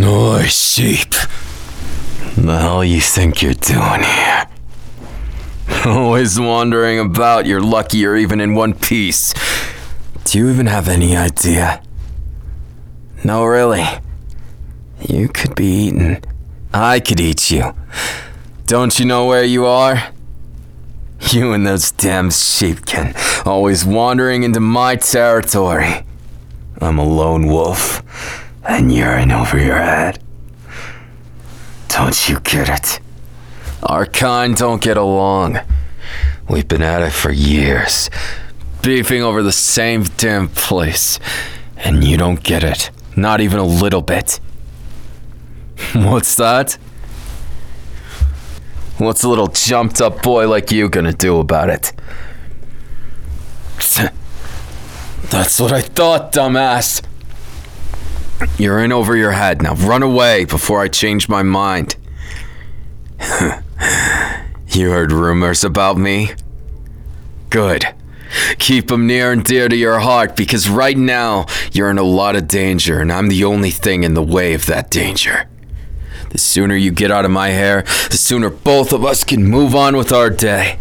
Oi, sheep. The hell you think you're doing here? Always wandering about, you're lucky you're even in one piece. Do you even have any idea? No, really. You could be eaten. I could eat you. Don't you know where you are? You and those damn sheepkin, always wandering into my territory. I'm a lone wolf, and you're in over your head. Don't you get it? Our kind don't get along. We've been at it for years, beefing over the same damn place, and you don't get it, not even a little bit. What's that? What's a little jumped up boy like you gonna do about it? That's what I thought, dumbass. You're in over your head. Now run away before I change my mind. You heard rumors about me? Good. Keep them near and dear to your heart, because right now you're in a lot of danger, and I'm the only thing in the way of that danger. The sooner you get out of my hair, the sooner both of us can move on with our day.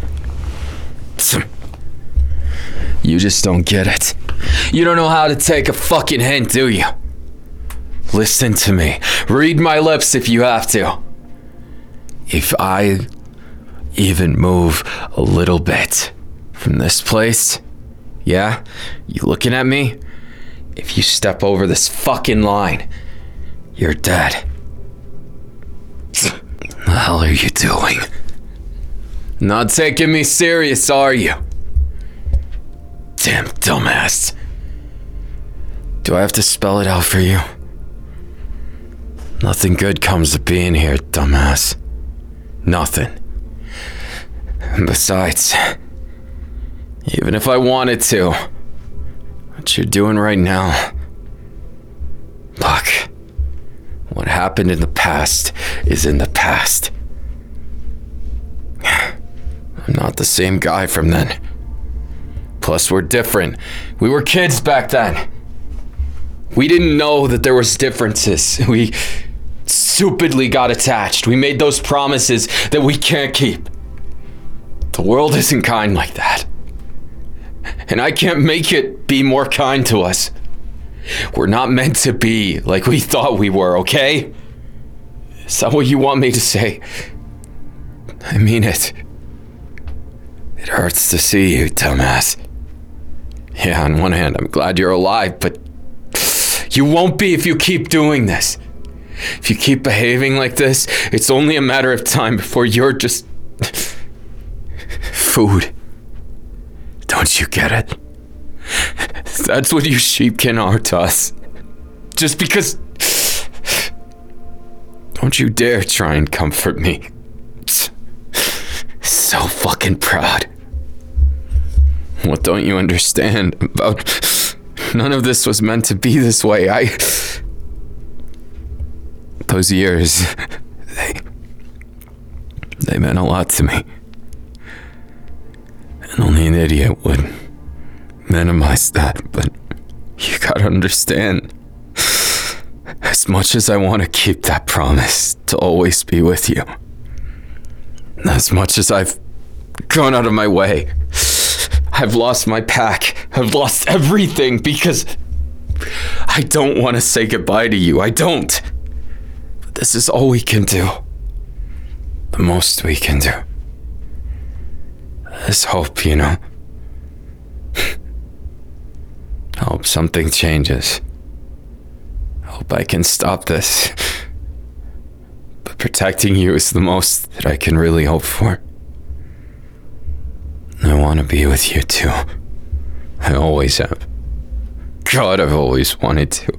You just don't get it. You don't know how to take a fucking hint, do you? Listen to me. Read my lips if you have to. If I even move a little bit from this place, yeah? You looking at me? If you step over this fucking line, you're dead. What the hell are you doing? Not taking me serious, are you? Damn dumbass. Do I have to spell it out for you? Nothing good comes of being here, dumbass. Nothing. And besides, even if I wanted to, what you're doing right now, look, what happened in the past is in the past. I'm not the same guy from then. Plus, we're different. We were kids back then. We didn't know that there was differences. We stupidly got attached. We made those promises that we can't keep. The world isn't kind like that. And I can't make it be more kind to us. We're not meant to be like we thought we were, okay? Is that what you want me to say? I mean it. It hurts to see you, dumbass. Yeah, on one hand, I'm glad you're alive, but you won't be if you keep doing this. If you keep behaving like this, it's only a matter of time before you're just food. Don't you get it? That's what you sheepkin are to us. Just because... Don't you dare try and comfort me. So fucking proud. What don't you understand about... None of this was meant to be this way. Those years, they meant a lot to me. And only an idiot would minimize that, but you gotta understand. As much as I want to keep that promise to always be with you, as much as I've gone out of my way, I've lost my pack. I've lost everything because I don't want to say goodbye to you. I don't. But this is all we can do. The most we can do. There's hope, you know. I hope something changes. I hope I can stop this. But protecting you is the most that I can really hope for. I want to be with you too. I always have. God, I've always wanted to.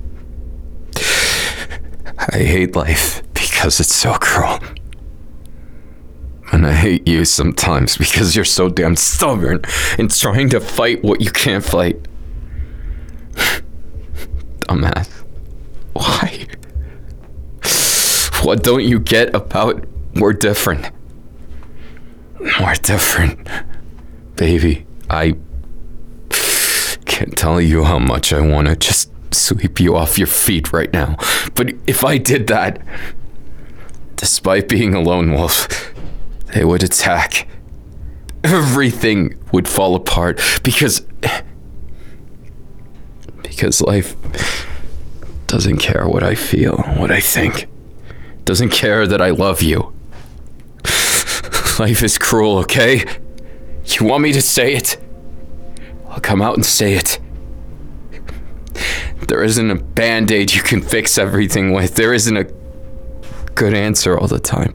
I hate life because it's so cruel. And I hate you sometimes because you're so damn stubborn and trying to fight what you can't fight. Dumbass. Why? What don't you get about we're different? We're different. Baby, I can't tell you how much I want to just sweep you off your feet right now. But if I did that, despite being a lone wolf, they would attack. Everything would fall apart because life doesn't care what I feel, what I think. Doesn't care that I love you. Life is cruel, okay? You want me to say it? I'll come out and say it. There isn't a band-aid you can fix everything with. There isn't a good answer all the time.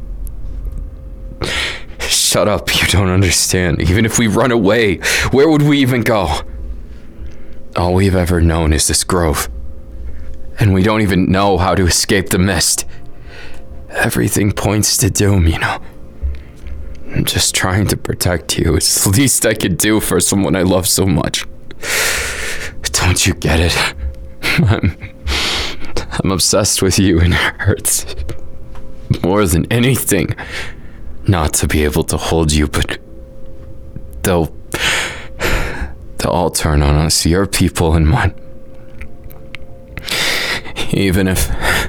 Shut up, you don't understand. Even if we run away, where would we even go? All we've ever known is this grove. And we don't even know how to escape the mist. Everything points to doom, you know. I'm just trying to protect you. It's the least I could do for someone I love so much. Don't you get it? I'm obsessed with you, and it hurts more than anything not to be able to hold you, but they'll all turn on us, your people and mine. Even if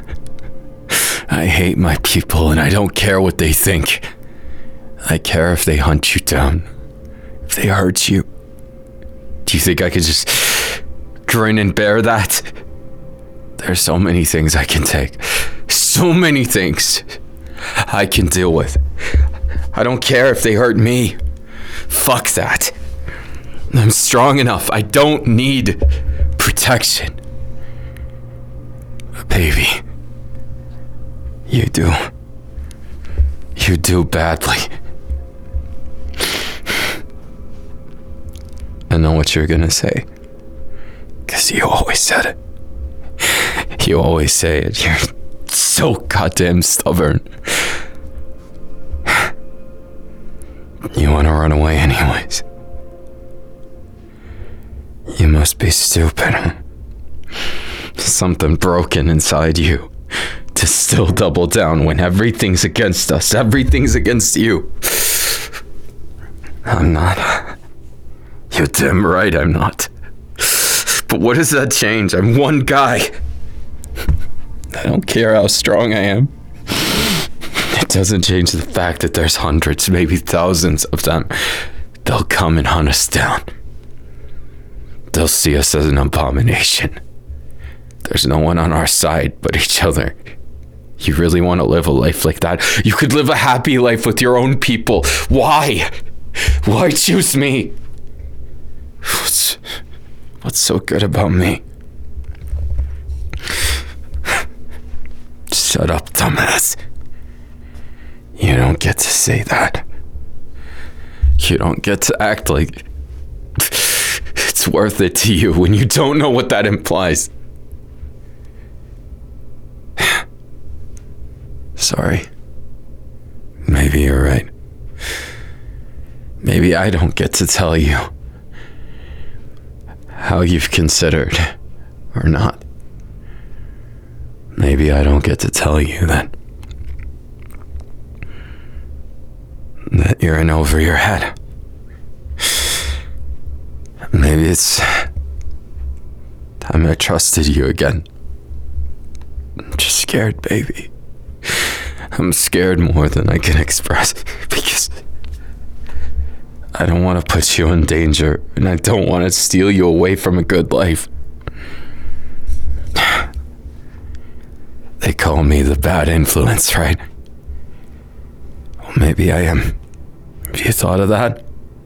I hate my people and I don't care what they think, I care if they hunt you down, if they hurt you. Do you think I could just grin and bear that? There's so many things I can take. So many things I can deal with. I don't care if they hurt me. Fuck that. I'm strong enough. I don't need protection. Baby, you do. You do badly. I know what you're gonna say. 'Cause you always said it. You always say it. You're so goddamn stubborn. You wanna run away anyways. You must be stupid. Something broken inside you to still double down when everything's against us. Everything's against you. I'm not. You're damn right I'm not. But what does that change? I'm one guy. I don't care how strong I am. It doesn't change the fact that there's hundreds, maybe thousands of them. They'll come and hunt us down. They'll see us as an abomination. There's no one on our side but each other. You really want to live a life like that? You could live a happy life with your own people. Why? Why choose me? What's so good about me? Shut up, dumbass. You don't get to say that. You don't get to act like it's worth it to you when you don't know what that implies. Sorry. Maybe you're right. Maybe I don't get to tell you how you've considered or not. Maybe I don't get to tell you that you're in over your head. Maybe it's time I trusted you again. I'm just scared, baby. I'm scared more than I can express because I don't want to put you in danger and I don't want to steal you away from a good life. They call me the bad influence, right? Well, maybe I am. Have you thought of that?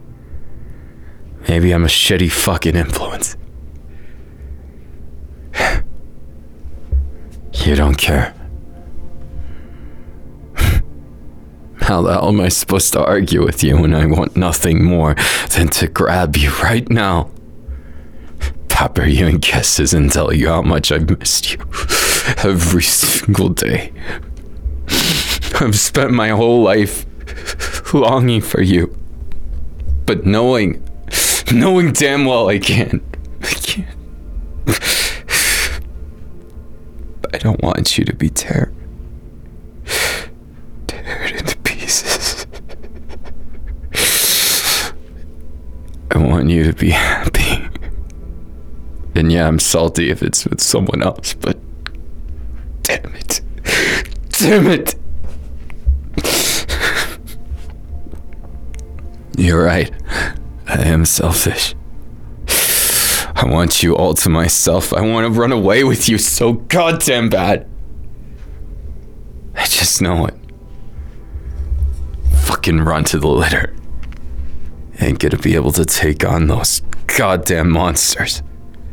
Maybe I'm a shitty fucking influence. You don't care. How the hell am I supposed to argue with you when I want nothing more than to grab you right now, pepper you in kisses and tell you how much I've missed you every single day. I've spent my whole life longing for you, but knowing damn well I can't. I don't want you to be teared into pieces. I want you to be happy. And yeah, I'm salty if it's with someone else, but damn it. Damn it. You're right. I am selfish. I want you all to myself. I want to run away with you so goddamn bad. I just know it. Fucking run to the litter. Ain't gonna be able to take on those goddamn monsters.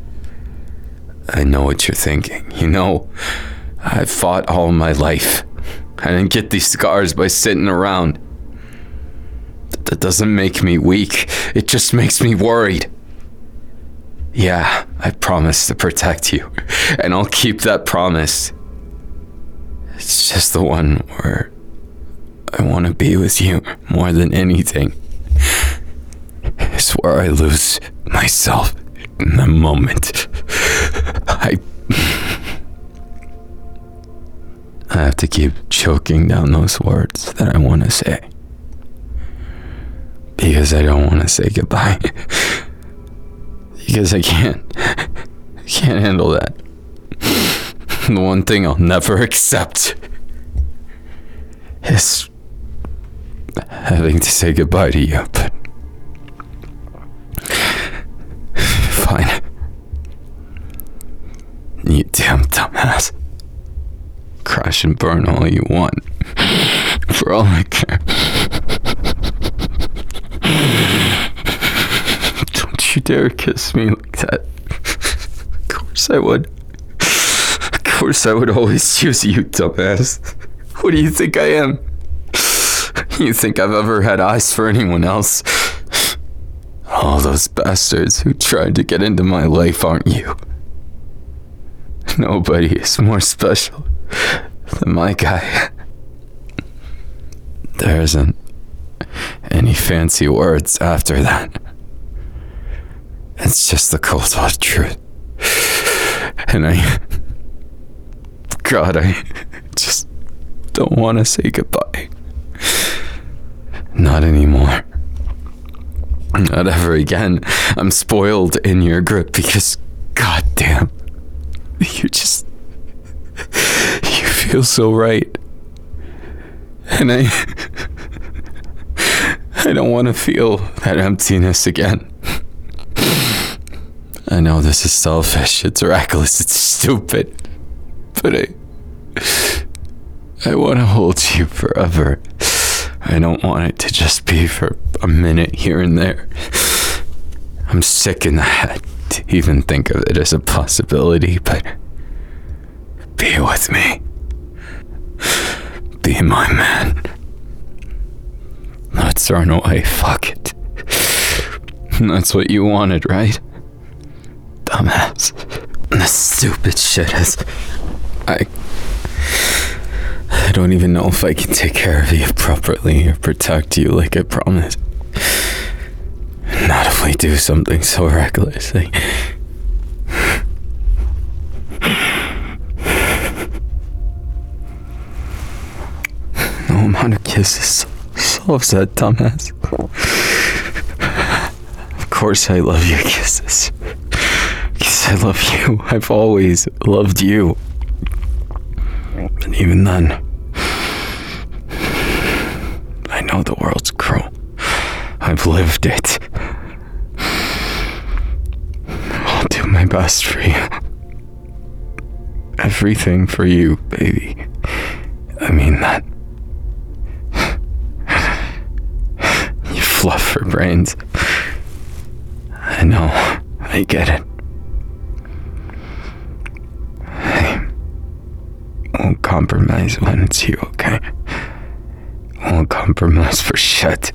I know what you're thinking. You know, I've fought all my life. I didn't get these scars by sitting around. That doesn't make me weak. It just makes me worried. Yeah, I promise to protect you, and I'll keep that promise. It's just the one where I want to be with you more than anything. It's where I lose myself in the moment. I have to keep choking down those words that I want to say. Because I don't want to say goodbye. Because I can't handle that. The one thing I'll never accept is having to say goodbye to you, but fine. You damn dumbass. Crash and burn all you want. For all I care. Don't you dare kiss me like that. Of course I would. Of course I would always choose you, dumbass. What do you think I am? You think I've ever had eyes for anyone else? All those bastards who tried to get into my life aren't you. Nobody is more special than my guy. There isn't any fancy words after that. It's just the cold hard truth. And I just don't want to say goodbye. Not anymore. Not ever again. I'm spoiled in your grip because, goddamn, you feel so right. And I don't want to feel that emptiness again. I know this is selfish, it's reckless, it's stupid, but I want to hold you forever. I don't want it to just be for a minute here and there. I'm sick in the head to even think of it as a possibility, but be with me. Be my man. Let's run away, fuck it. That's what you wanted, right? Dumbass. The stupid shit is... I don't even know if I can take care of you properly or protect you like I promised. Not if we do something so reckless. No amount of kisses solves that, dumbass. Of course I love your kisses. Because I love you. I've always loved you. And even then, I know the world's cruel. I've lived it. I'll do my best for you. Everything for you, baby. I mean that. You fluff for brains. I know. I get it. I won't compromise when it's you, okay? I won't compromise for shit.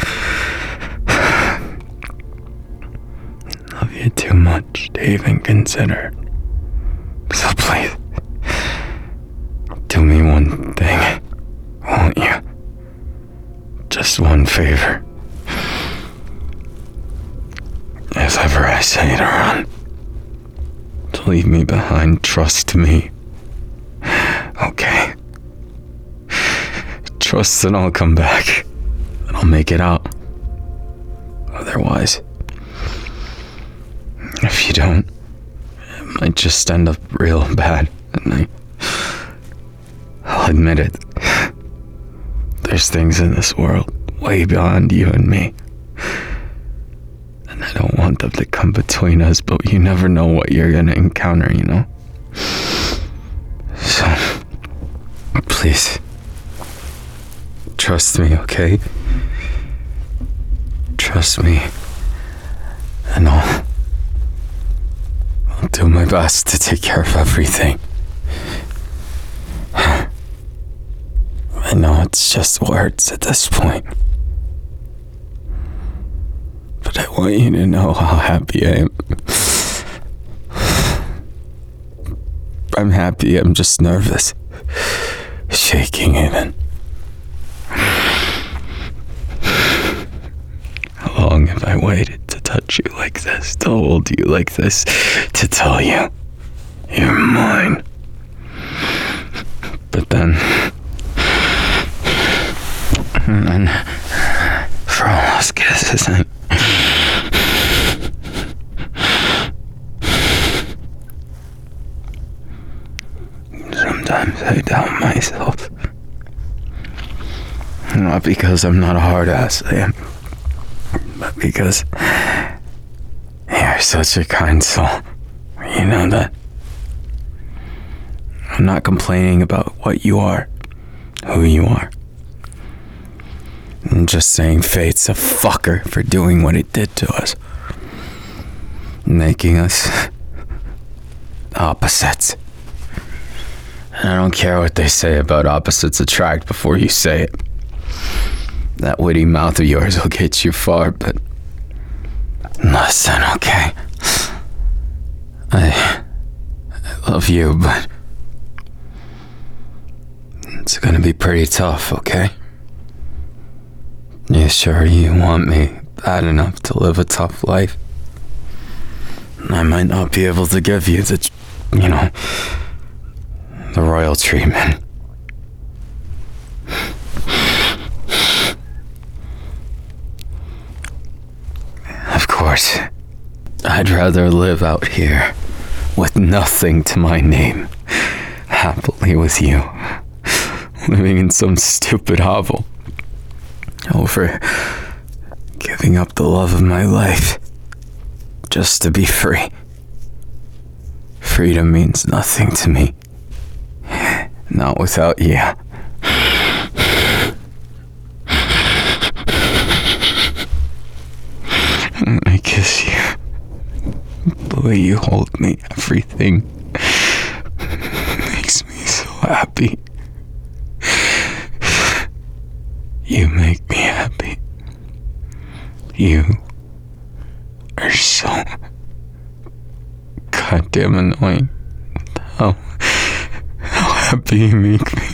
Love you too much to even consider. So please, do me one thing, won't you? Just one favor. If ever I say to run, to leave me behind, trust me. Okay. Trust that I'll come back. And I'll make it out. Otherwise, if you don't, might just end up real bad, and I'll admit it. There's things in this world way beyond you and me. And I don't want them to come between us, but you never know what you're gonna encounter, you know? So, please, trust me, okay? Trust me, and I'll do my best to take care of everything. I know it's just words at this point, but I want you to know how happy I am. I'm happy, I'm just nervous. Shaking even. How long have I waited to touch you like this, to hold you like this, to tell you you're mine? But then, for all those kisses, sometimes I doubt myself. Not because I'm not a hard ass, I am, but because you're such a kind soul. You know that? I'm not complaining about what you are, who you are. I'm just saying fate's a fucker for doing what it did to us. Making us opposites. And I don't care what they say about opposites attract before you say it. That witty mouth of yours will get you far, but listen, okay? I love you, but it's gonna be pretty tough, okay? You sure you want me bad enough to live a tough life? I might not be able to give you the royal treatment. Of course, I'd rather live out here with nothing to my name, happily with you, living in some stupid hovel, over giving up the love of my life just to be free. Freedom means nothing to me. Not without you. When I kiss you, the way you hold me, everything makes me so happy. You make me happy. You are so goddamn annoying. How happy you make me.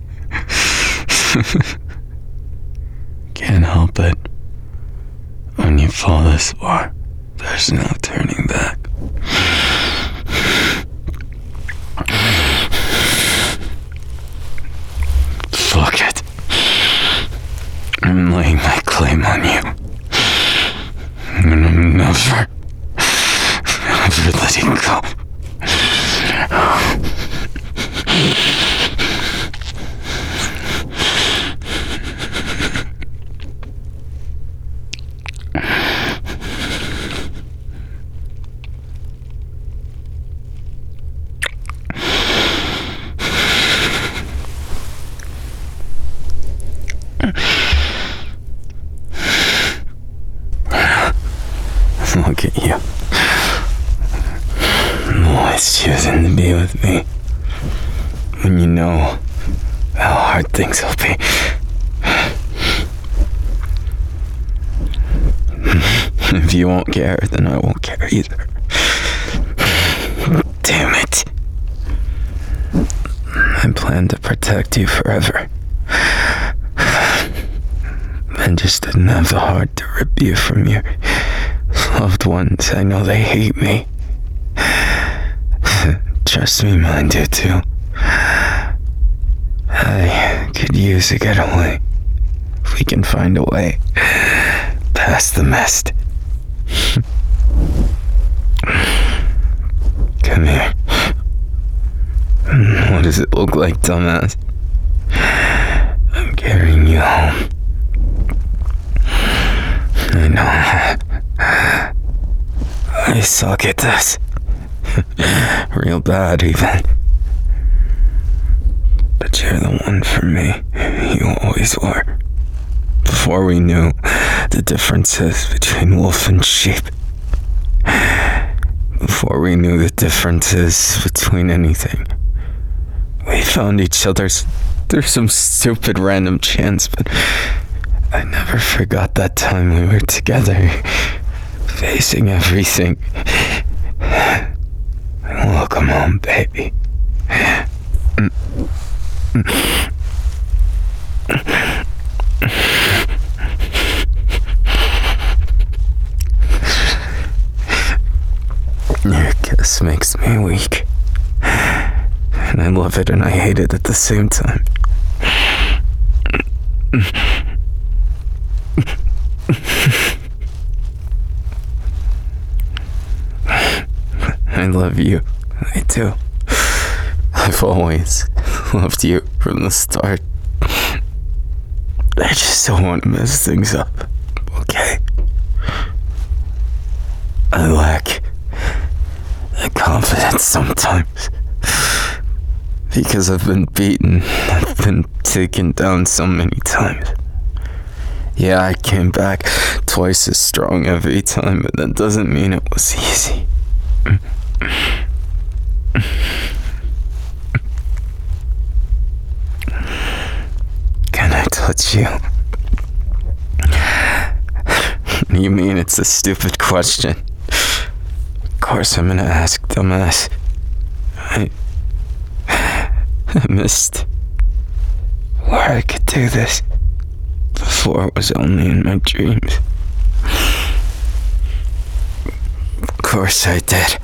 Can't help it. When you fall this far, there's no turning back. Fuck it. I'm laying my claim on you. And I'm never letting go. Look at you. Always choosing to be with me when you know how hard things will be. If you won't care, then I won't care either. Damn it. I plan to protect you forever. I just didn't have the heart to rip you from your loved ones. I know they hate me. Trust me, mine do too. I could use a getaway. If we can find a way past the mist. Come here. What does it look like, dumbass? I'm carrying you home. I know. I suck at this. Real bad, even. But you're the one for me. You always were. Before we knew the differences between wolf and sheep. Before we knew the differences between anything. We found each other through some stupid random chance, but I never forgot that time we were together, facing everything. Welcome home, baby. Your kiss makes me weak. And I love it and I hate it at the same time. I love you. I do. I've always loved you from the start. I just don't want to mess things up, okay? I lack the confidence sometimes. Because I've been beaten, I've been taken down so many times. Yeah, I came back twice as strong every time, but that doesn't mean it was easy. Can I touch you? You mean it's a stupid question? Of course I'm gonna ask, dumbass. I missed where I could do this. Before it was only in my dreams. Of course I did.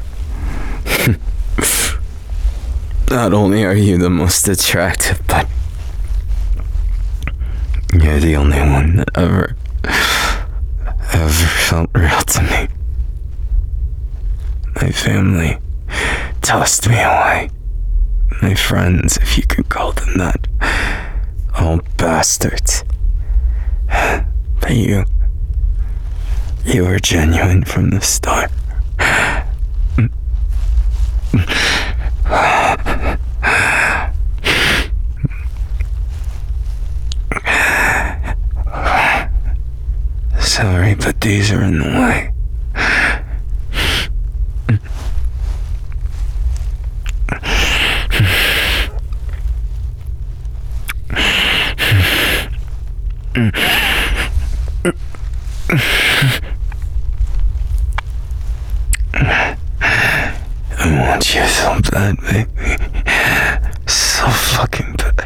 Not only are you the most attractive, but you're the only one that ever felt real to me. My family tossed me away. My friends, if you could call them that. All bastards. But you were genuine from the start. Sorry, but these are in the way. I want you so bad, baby. So fucking bad.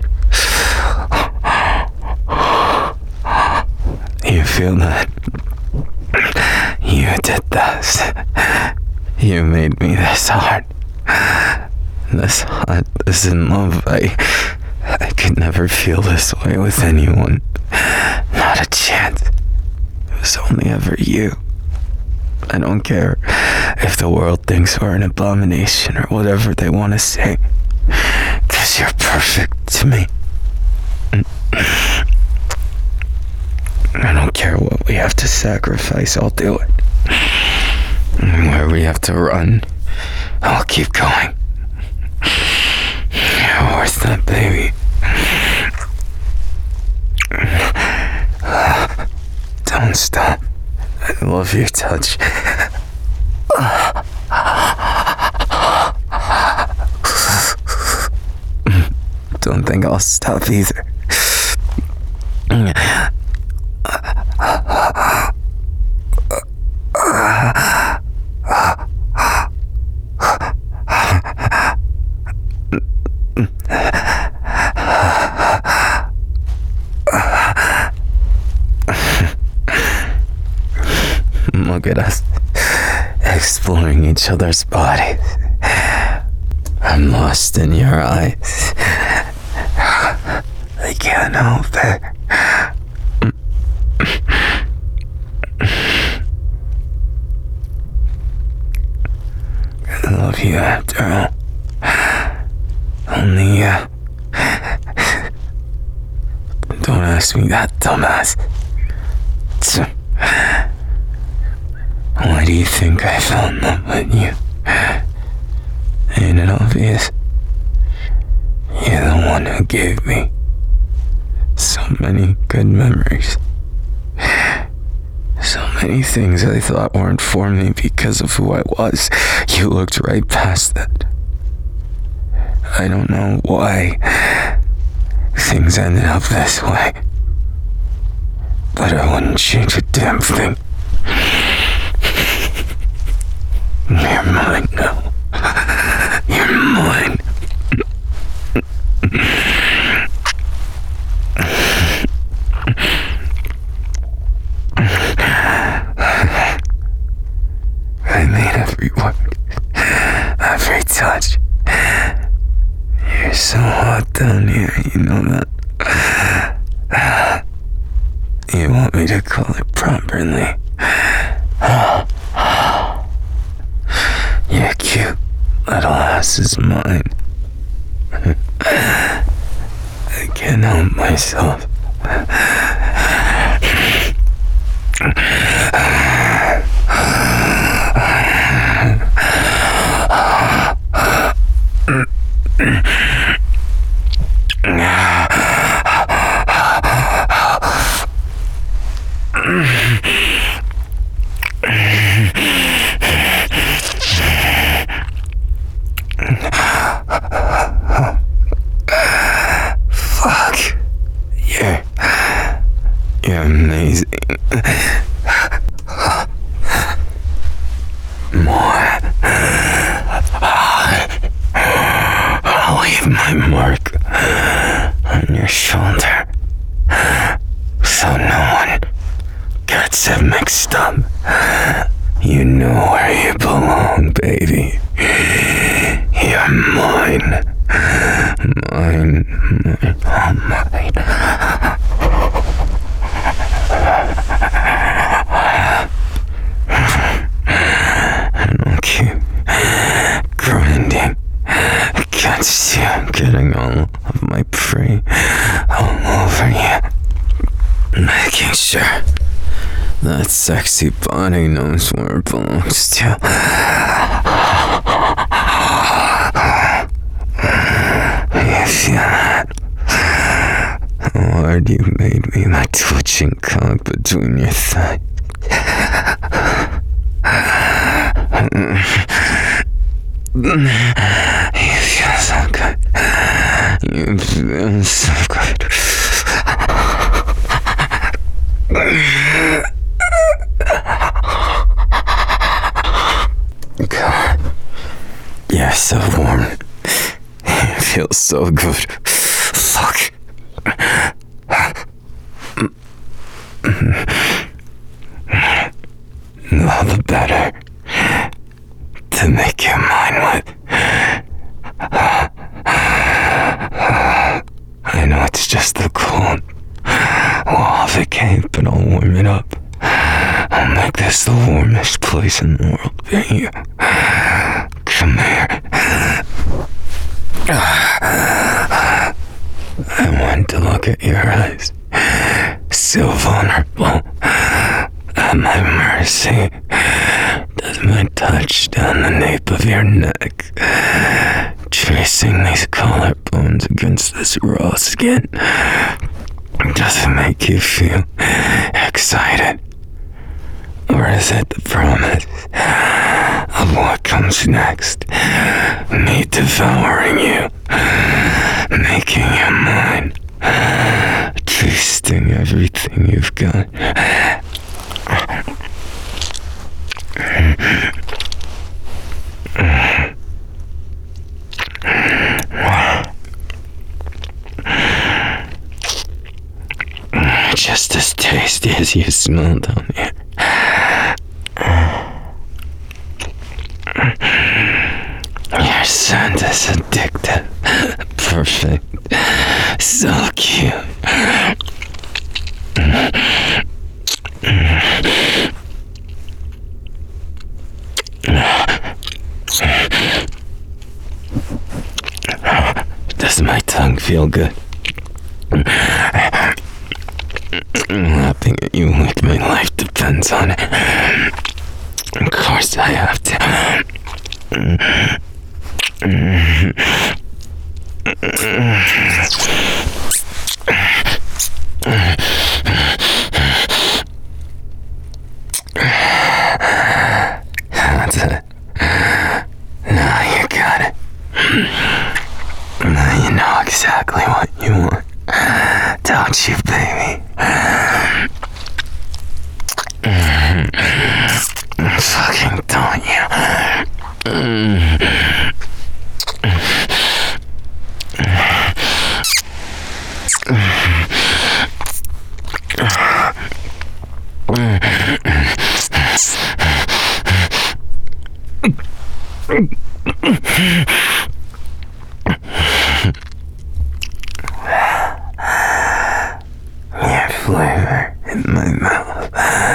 You feel that? You did this. You made me this hard. This hot, this in love. I could never feel this way with anyone. Not a chance. It was only ever you. I don't care if the world thinks we're an abomination or whatever they want to say. 'Cause you're perfect to me. I don't care what we have to sacrifice, I'll do it. And where we have to run, I'll keep going. You're worth that, baby. Don't stop. I love your touch. Don't think I'll stop either. Look at us, exploring each other's bodies. I'm lost in your eyes. I can't help it. I love you after all. Only you. ask me that, dumbass? Why do you think I fell in love with you? Ain't it obvious? You're the one who gave me so many good memories. So many things I thought weren't for me because of who I was. You looked right past that. I don't know why things ended up this way, but I wouldn't change a damn thing. You're mine now. You're mine. I made every word, every touch. You're so hot down here, you know that? You want me to call it properly? Your cute little ass is mine. I can't help myself. Fuck. You're amazing. More. I'll leave my mark on your shoulder so no one gets it mixed up. You know where you belong, baby. You're mine. Mine. All mine. And I'll keep grinding against you, getting all of my prey all over you, making sure that sexy body knows where it belongs to. You feel that? How hard you made me, my twitching cock between your thighs. You feel so good. You feel so good. God, you're so warm. It feels so good. Fuck. All the better to make you mine with. I know it's just the cold. We'll have a cake, but I'll warm it up. I'll make this the warmest place in the world for you. Come here. I want to look at your eyes. So vulnerable. At my mercy. Does my touch down the nape of your neck, tracing these collarbones against this raw skin, does it make you feel excited? Or is it the promise of what comes next? Me devouring you, making you mine, tasting everything you've got. Just as tasty as you smell down here. Your scent is addictive. Perfect. So cute. Does my tongue feel good? Laughing at you like my life depends on it. Of course I have to. That's it. Now you got it. Now you know exactly what you want. Don't you, baby? Fucking don't you? Your flavor in my mouth.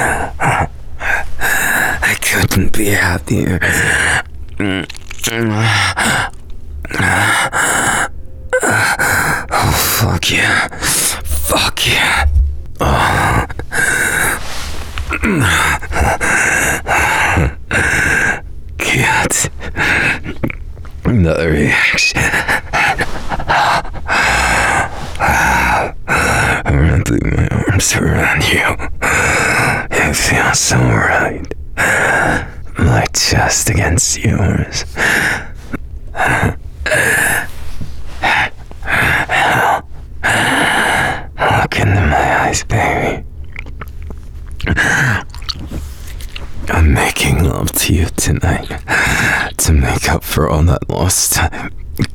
I couldn't be happier. Oh, fuck yeah. Fuck yeah. Oh. God. The reaction. Wrapping my arms around you. It feels so right. My chest against yours. Look into my eyes, baby. I'm making love to you tonight to make up for all that lost time.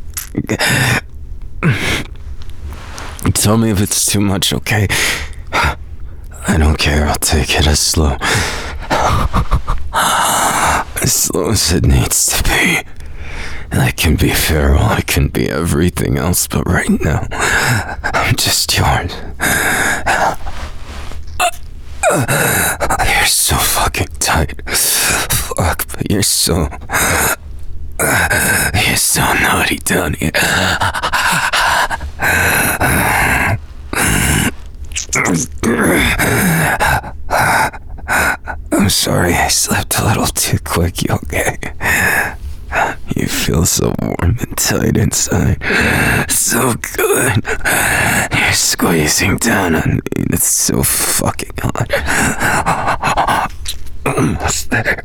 Tell me if it's too much, okay? I don't care, I'll take it as slow. As slow as it needs to be. I can be feral, I can be everything else, but right now, I'm just yours. You're so fucking tight. Fuck, but you're so naughty down here. I'm sorry, I slept a little too quick, you okay? You feel so warm and tight inside. So good. You're squeezing down on me. It's so fucking hot. Almost there.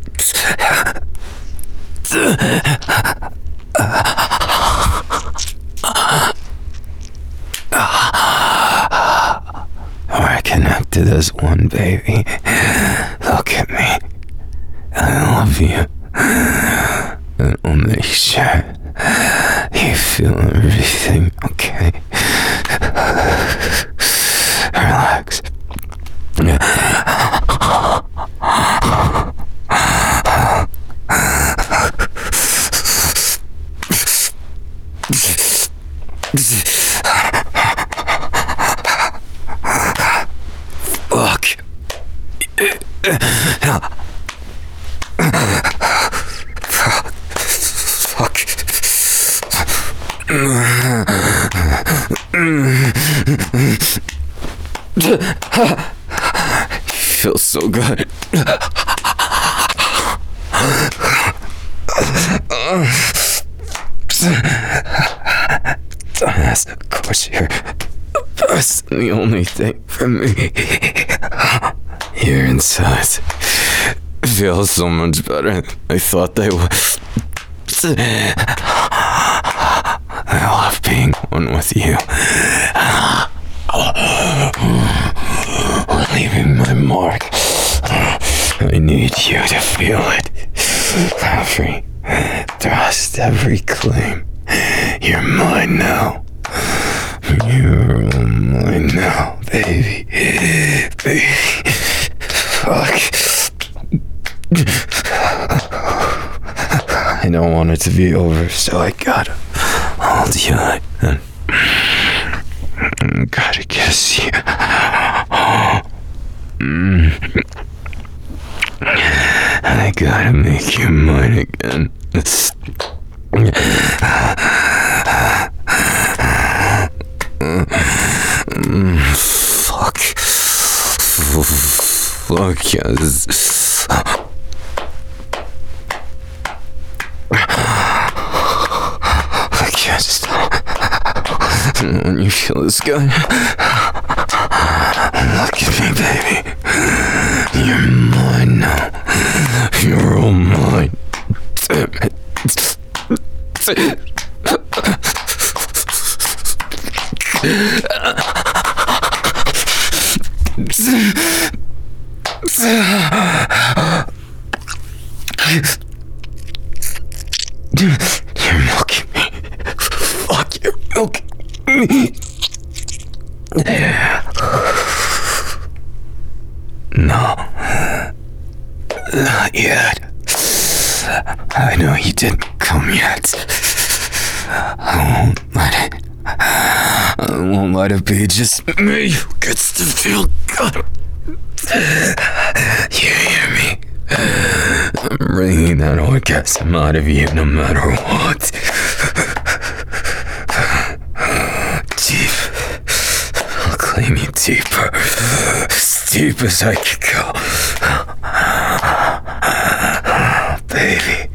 We're connected as one, baby. Look at me. I love you. And I'll make sure you feel everything, okay? Relax. Fuck. Fuck. Feels so good. Dumbass, of course you're that's the only thing for me. Your insides feel so much better than I thought they would. I love being one with you. Leaving my mark. I need you to feel it. Every thrust, every claim. You're mine now. You're all mine now, baby. Baby. Fuck. I don't want it to be over, so I gotta hold you and gotta kiss you. And I gotta make you mine again. Fuck. Fuck yes. I can't stop. When you feel this good, look at me, baby. You're mine now. You're all mine. Damn it. You're milking me. Fuck, you're milking me. No. Not yet. I know you didn't come yet. I won't let it be just me who gets to feel good. You hear me? I'm wringing that orgasm out of you no matter what. Deep. I'll claim you deeper. As deep as I can go. Baby.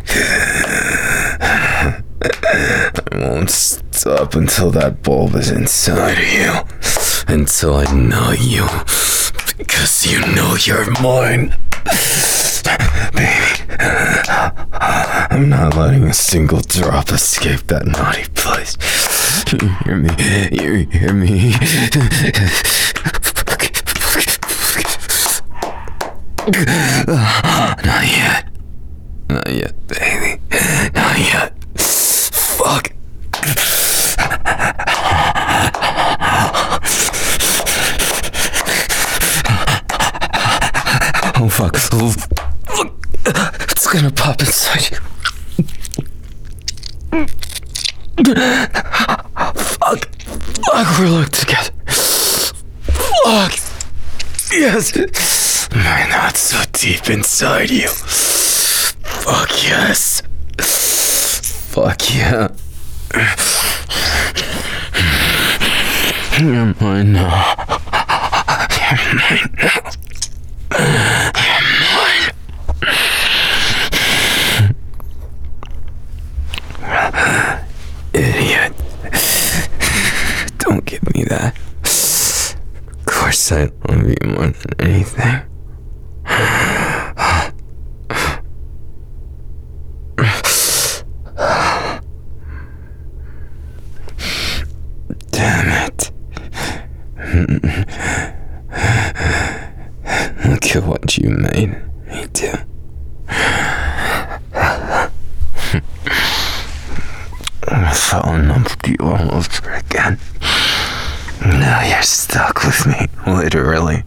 I won't stop until that bulb is inside of you. Until I know you. Because you know you're mine. Baby, I'm not letting a single drop escape that naughty place. You hear me? You hear me? Not yet. Not yet, baby. Not yet. Fuck. Oh fuck. Oh fuck. It's gonna pop inside you. Fuck. Fuck, we're locked together. Fuck. Yes. Man, that's so deep inside you. Fuck yes. Fuck yeah. You're mine now. You're mine now. You're mine. Idiot. Don't give me that. Of course I love you more than anything. Damn it. Look at what you made me do. I fell in love with you all over again. Now you're stuck with me, literally.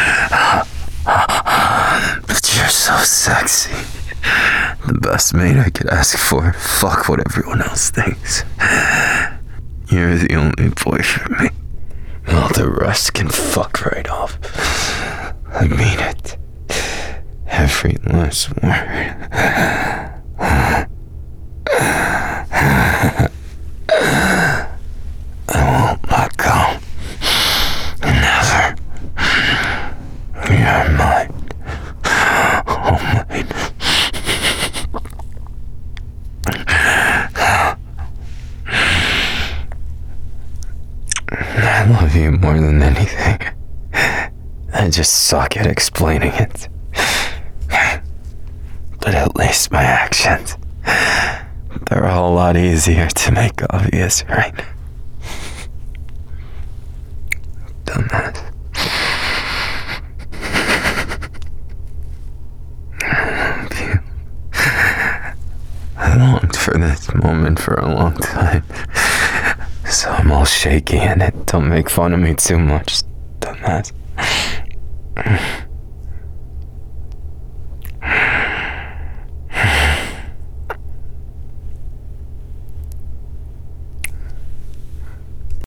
But you're so sexy. The best mate I could ask for. Fuck what everyone else thinks. You're the only boy for me. All the rest can fuck right off. I mean it. Every last word. I won't let go. Never. You're mine. Oh, mine. I love you more than anything. I just suck at explaining it. But at least my actions, they're a whole lot easier to make obvious, right? Dumbass. I love you. I longed for this moment for a long time. So I'm all shaky in it. Don't make fun of me too much, dumbass.